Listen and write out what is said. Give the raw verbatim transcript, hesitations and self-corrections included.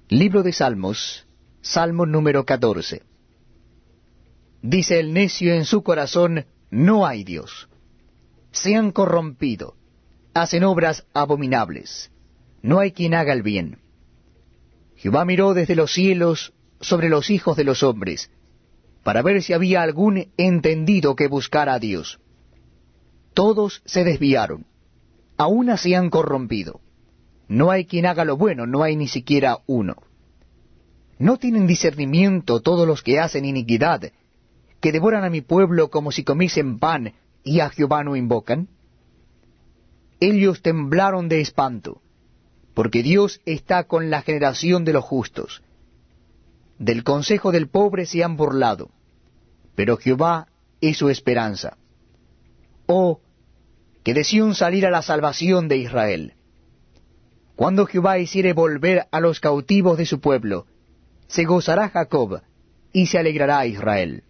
Libro de Salmos, Salmo número catorce. Dice el necio en su corazón, no hay Dios. Se han corrompido, hacen obras abominables. No hay quien haga el bien. Jehová miró desde los cielos sobre los hijos de los hombres, para ver si había algún entendido que buscara a Dios. Todos se desviaron, a una se han corrompido. No hay quien haga lo bueno, no hay ni siquiera uno. ¿No tienen discernimiento todos los que hacen iniquidad, que devoran a mi pueblo como si comiesen pan, y a Jehová no invocan? Ellos temblaron de espanto, porque Dios está con la generación de los justos. Del consejo del pobre se han burlado, pero Jehová es su esperanza. Oh, que de Sión saliera la salvación de Israel. Cuando Jehová hiciere volver a los cautivos de su pueblo, se gozará Jacob, y se alegrará Israel.